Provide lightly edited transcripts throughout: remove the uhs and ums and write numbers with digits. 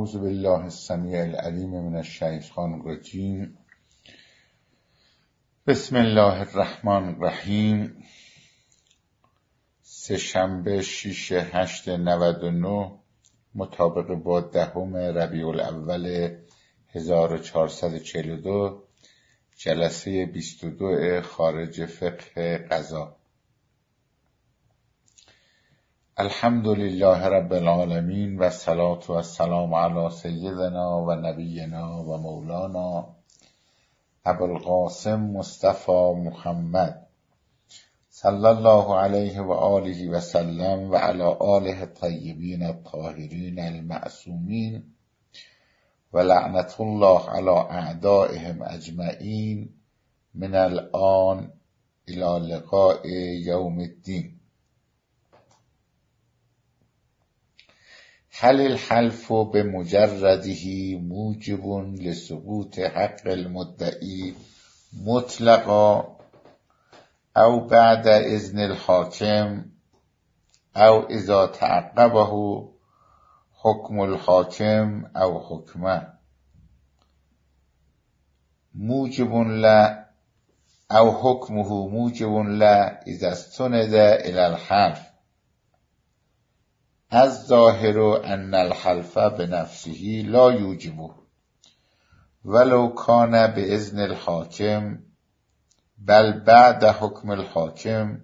اعوذ بالله السمیع العلیم من الشیطان الرجیم. بسم الله الرحمن الرحیم. سه‌شنبه 6/8/99 مطابق با 10 ربیع الاول 1442 جلسه 22 خارج فقه قضا. الحمد لله رب العالمین و الصلاة و السلام علی سیدنا و نبینا و مولانا ابوالقاسم مصطفی محمد صلی الله علیه و آله و سلم و علی آله الطیبین الطاهرین المعصومین و لعنت الله علی اعدائهم اجمعین من الآن الی لقاء یوم الدین. هل الحلف بمجرده موجب لسقوط حق المدعی مطلقا او بعد اذن الحاکم او اذا تعقبه حکم الحاکم او حکمه موجب لا او حکمه موجب لا اذا استند الى الحلف الظاهر ان الحلف بنفسه لا یوجبه ولو کان باذن الحاکم بل بعد حکم الحاکم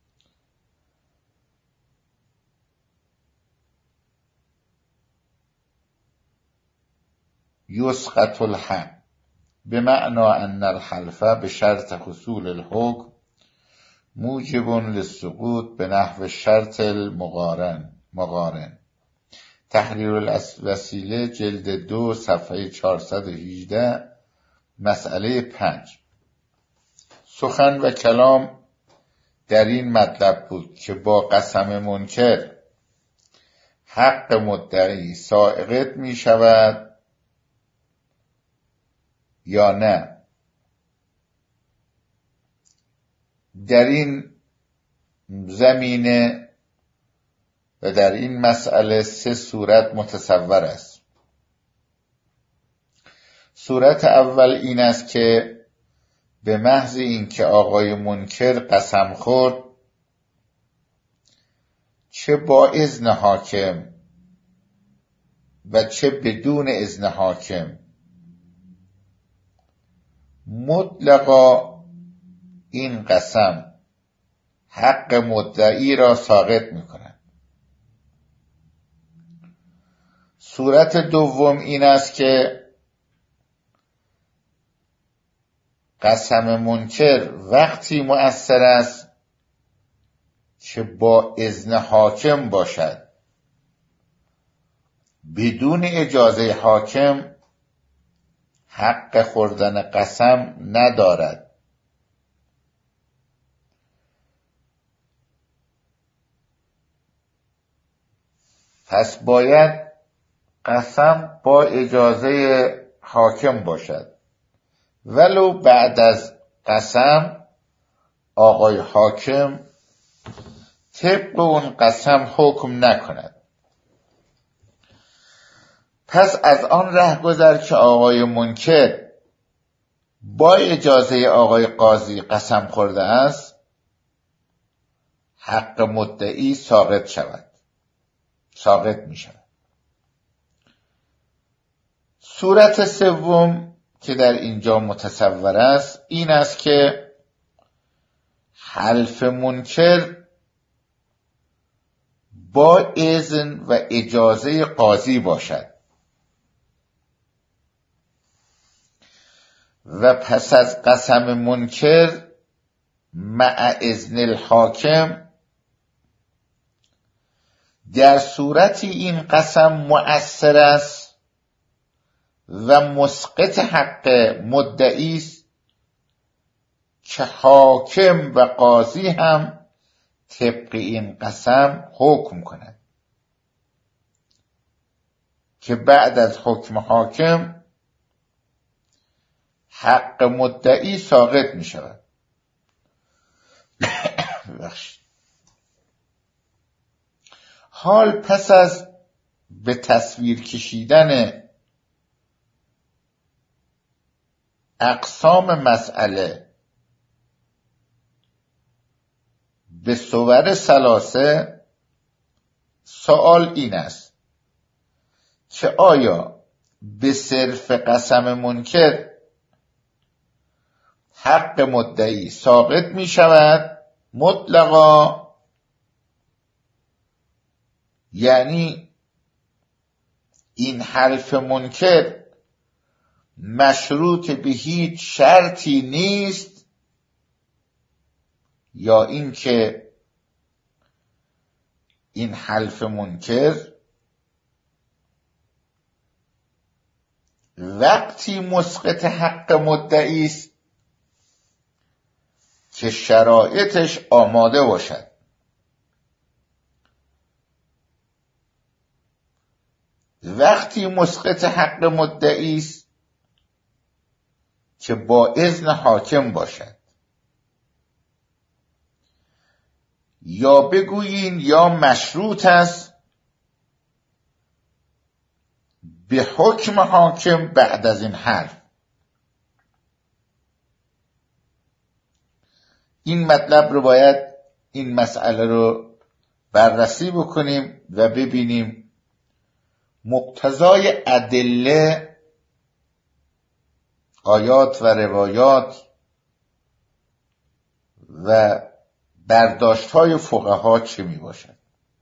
یسقط الحق بمعنى ان الحلف بشرط حصول الحکم موجب للسقوط بنحو شرط المقارن. تحریر الوسیله جلد 2 صفحه 418 مسئله 5. سخن و کلام در این مطلب بود که با قسم منکر حق مدعی ساقط می شود یا نه. در این زمینه و در این مسئله 3 صورت متصور است. صورت اول این است که به محض این که آقای منکر قسم خورد، چه با اذن حاکم و چه بدون اذن حاکم، مطلقا این قسم حق مدعی را ساقط می‌کند. صورت دوم این است که قسم منکر وقتی مؤثر است که با اذن حاکم باشد، بدون اجازه حاکم حق خوردن قسم ندارد. پس باید قسم با اجازه حاکم باشد، ولو بعد از قسم آقای حاکم طبق اون قسم حکم نکند. پس از آن رهگذر که آقای منکر با اجازه آقای قاضی قسم خورده است، حق مدعی ساقط می شود. صورت سوم که در اینجا متصور است این است که حلف منکر با اذن و اجازه قاضی باشد و پس از قسم منکر مع اذن الحاکم در صورتی این قسم مؤثر است و مسقط حق مدعی است که حاکم و قاضی هم طبق این قسم حکم کند، که بعد از حکم حاکم حق مدعی ساقط می شود. حال پس از به تصویر کشیدن اقسام مسئله به صور ثلاثه، سوال این است که آیا به صرف قسم منکر حق مدعی ساقط می شود مطلقا، یعنی این حلف منکر مشروط به هیچ شرطی نیست، یا اینکه این حلف منکر وقتی مسقط حق مدعی است که شرایطش آماده باشد. وقتی مسقط حق مدعی است که با اذن حاکم باشد، یا بگویین یا مشروط است به حکم حاکم بعد از این حرف. این مطلب رو باید این مسئله رو بررسی بکنیم و ببینیم مقتضای ادله، آیات و روایات و برداشت‌های فقها چه می باشد.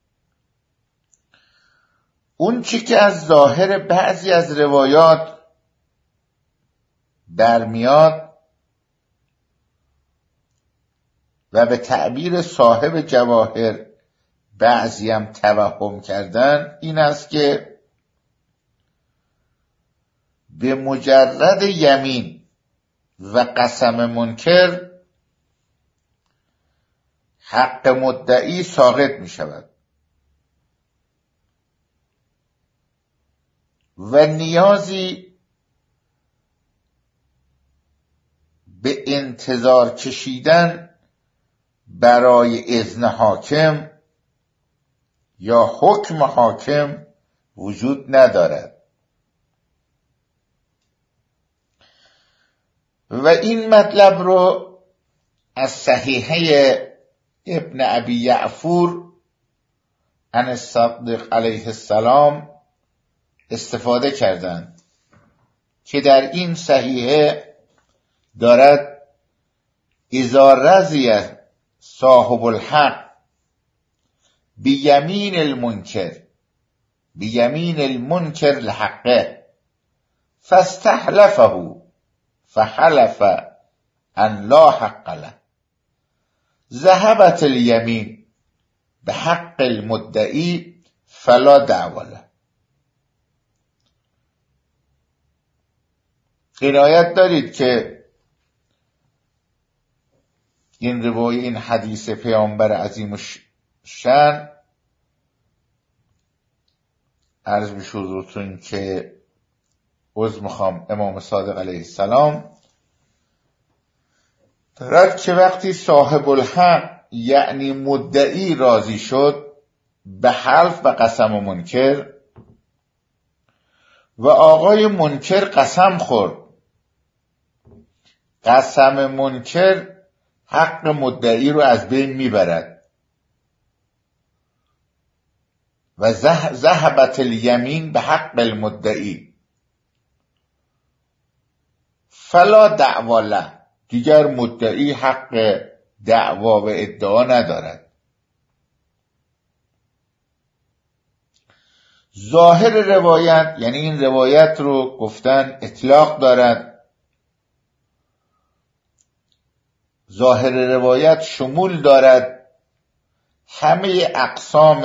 اون چی که از ظاهر بعضی از روایات برمیاد و به تعبیر صاحب جواهر بعضی هم توهم کردن، این است که به مجرد یمین و قسم منکر حق مدعی ساقط می شود و نیازی به انتظار کشیدن برای اذن حاکم یا حکم حاکم وجود ندارد. و این مطلب رو از صحیحه ابن ابی یعفور عن الصادق علیه السلام استفاده کردند که در این صحیحه دارد اذا رضی صاحب الحق بیمین المنکر لحقه فاستحلفه فحلف ان لا حق له ذهبت الیمین به حق المدعی فلا دعوا له. قرائت دارید که این روایت، این حدیث پیامبر عظیم شان عرض میشه حضورتون که عذر میخوام، امام صادق علیه السلام دارد که وقتی صاحب الحق یعنی مدعی راضی شد به حلف و قسم منکر و آقای منکر قسم خورد، قسم منکر حق مدعی رو از بین میبرد و ذهبت الیمین به حق المدعی فلا دعوا له، دیگر مدعی حق دعوا و ادعا ندارد. ظاهر روایت، یعنی این روایت رو گفتن اطلاق دارد، ظاهر روایت شمول دارد همه اقسام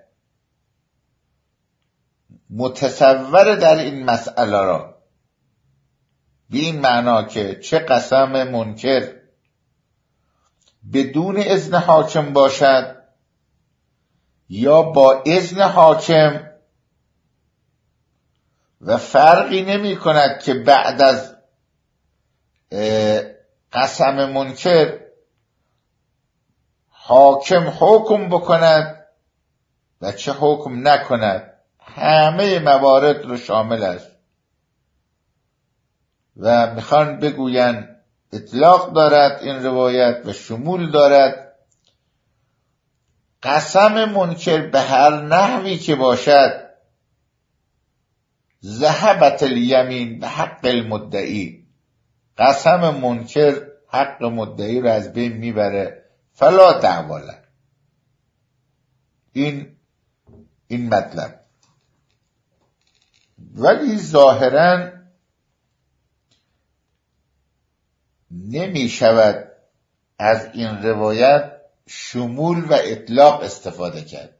متصور در این مسئله را، به این معنا که چه قسم منکر بدون اذن حاکم باشد یا با اذن حاکم، و فرقی نمی کند که بعد از قسم منکر حاکم حکم بکند و چه حکم نکند، همه موارد رو شامل است و میخوان بگوین اطلاق دارد این روایت و شمول دارد. قسم منکر به هر نحوی که باشد ذهبت الیمین به حق المدعی، قسم منکر حق مدعی رو از بین میبره. فلا دعواله. این مطلب. ولی ظاهراً نمی شود از این روایت شمول و اطلاق استفاده کرد.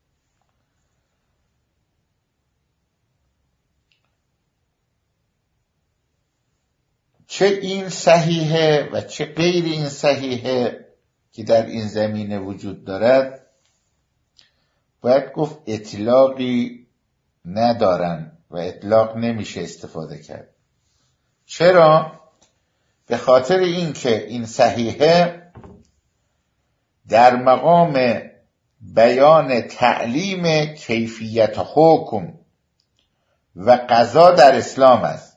چه این صحیحه و چه غیر این صحیحه که در این زمینه وجود دارد، باید گفت اطلاقی ندارن و اطلاق نمیشه استفاده کرد. چرا؟ به خاطر اینکه این صحیحه در مقام بیان تعلیم کیفیت حکم و قضا در اسلام است.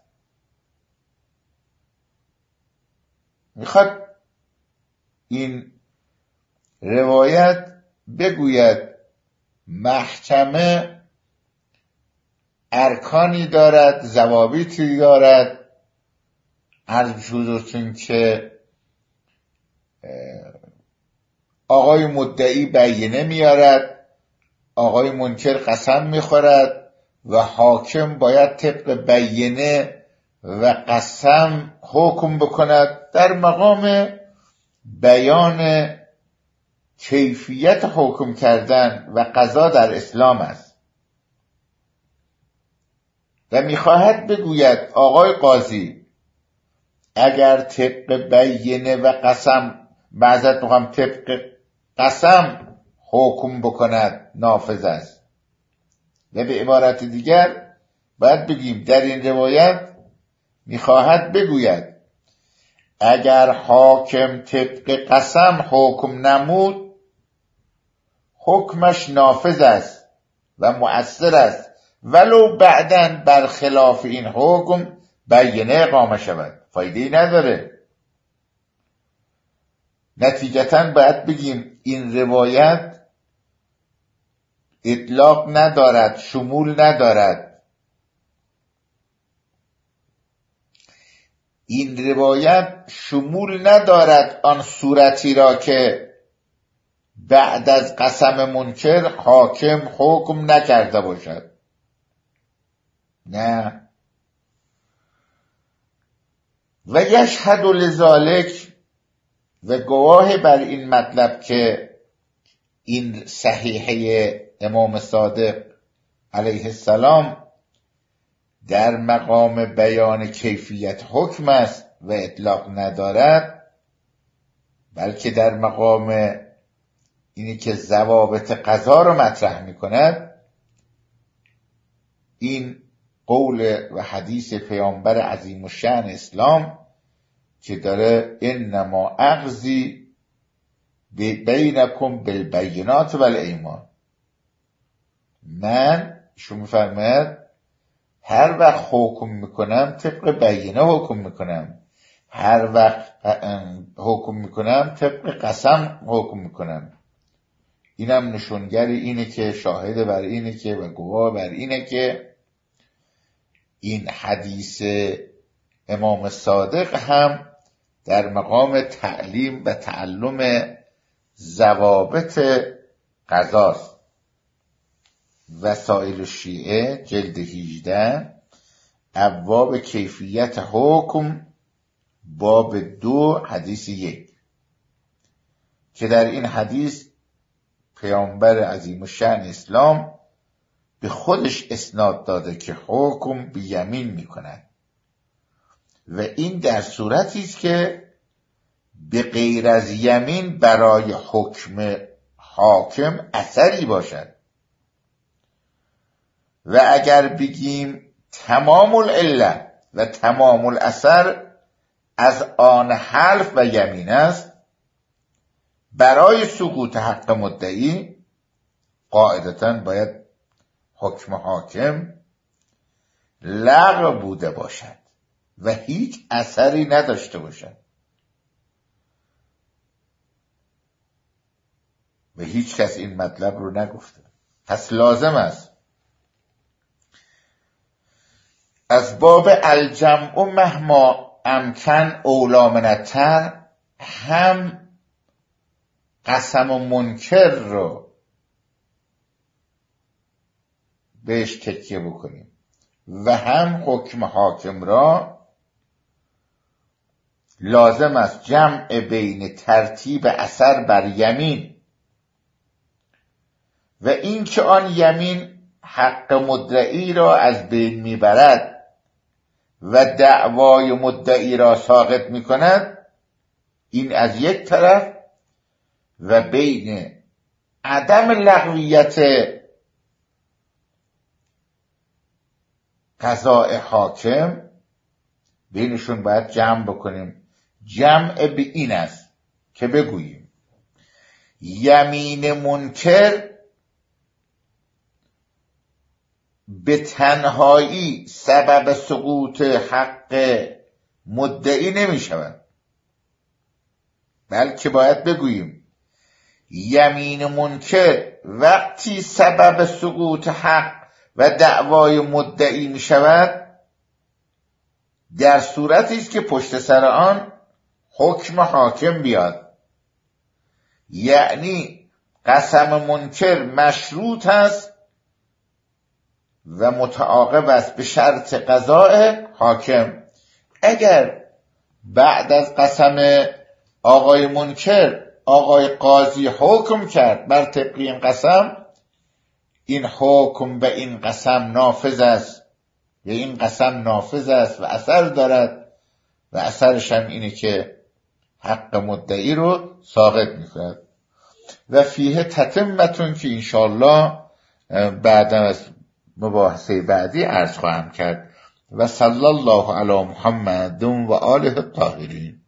میخواد این روایت بگوید محکمه ارکانی دارد، ضوابطی دارد. عرض حضورتون که آقای مدعی بیانیه میارد، آقای منکر قسم میخورد و حاکم باید طبق بیانیه و قسم حکم بکند. در مقام بیان کیفیت حکم کردن و قضا در اسلام است و میخواهد بگوید آقای قاضی اگر طبق بیانیه و قسم، معذرت میخوام، طبق قسم حکم بکند نافذ است. و به عبارت دیگر باید بگیم در این روایت میخواهد بگوید اگر حاکم طبق قسم حکم نمود حکمش نافذ است و مؤثر است، ولو بعداً برخلاف این حکم بیانیه اقامه شود، فایده‌ای نداره. نتیجتاً باید بگیم این روایت اطلاق ندارد، شمول ندارد. این روایت شمول ندارد آن صورتی را که بعد از قسم منکر حاکم حکم نکرده باشد. نه. و یشهد لذالک، و گواه بر این مطلب که این صحیحه امام صادق علیه السلام در مقام بیان کیفیت حکم است و اطلاق ندارد، بلکه در مقام اینی که ضوابط قضا رو مطرح می کند. این قول و حدیث پیامبر عظیم الشأن اسلام که داره انما اقضی بینکم بالبینات والایمان، من شو میفرماید هر وقت حکم میکنم طبق بیانیه حکم میکنم، هر وقت حکم میکنم طبق قسم حکم میکنم. اینم نشونگر اینه که شاهد بر اینه که و گواه بر اینه که این حدیث امام صادق هم در مقام تعلیم و تعلم ضوابط قضاست. وسائل الشیعه جلد 18 ابواب کیفیت حکم باب 2 حدیث 1 که در این حدیث پیامبر عظیم الشأن اسلام به خودش اسناد داده که حکم بیمین میکند و این در صورتی است که به غیر از یمین برای حکم حاکم اثری باشد. و اگر بگیم تمام العله و تمام الاثر از آن حلف و یمین است، برای سقوط حق مدعی قاعدتاً باید حکم حاکم لغو بوده باشد و هیچ اثری نداشته باشد و هیچ کس این مطلب رو نگفته. پس لازم است از باب الجمع و مهما امکن اولا من التر هم قسم و منکر رو بهش تکیه بکنیم و هم حکم حاکم را لازم است جمع بین ترتیب اثر بر یمین و این که آن یمین حق مدعی را از بین میبرد و دعوای مدعی را ساقط میکند، این از یک طرف، و بین عدم لغویت قضاء حاکم بینشون باید جمع بکنیم. جمع به این است که بگوییم یمین منکر به تنهایی سبب سقوط حق مدعی نمی شود، بلکه باید بگوییم یمین منکر وقتی سبب سقوط حق و دعوای مدعی می شود در صورتی است که پشت سر آن حکم حاکم بیاد، یعنی قسم منکر مشروط است و متعاقب است به شرط قضاء حاکم. اگر بعد از قسم آقای منکر آقای قاضی حکم کرد بر طبق این قسم، این حکم به این قسم نافذ است و این قسم نافذ است و اثر دارد و اثرش هم اینه که حق مدعی رو ساقط می‌کند. و فیه تتمتون که انشاءالله بعد از مباحثه بعدی عرض خواهم کرد. و صلی الله علی محمد و آله الطاهرین.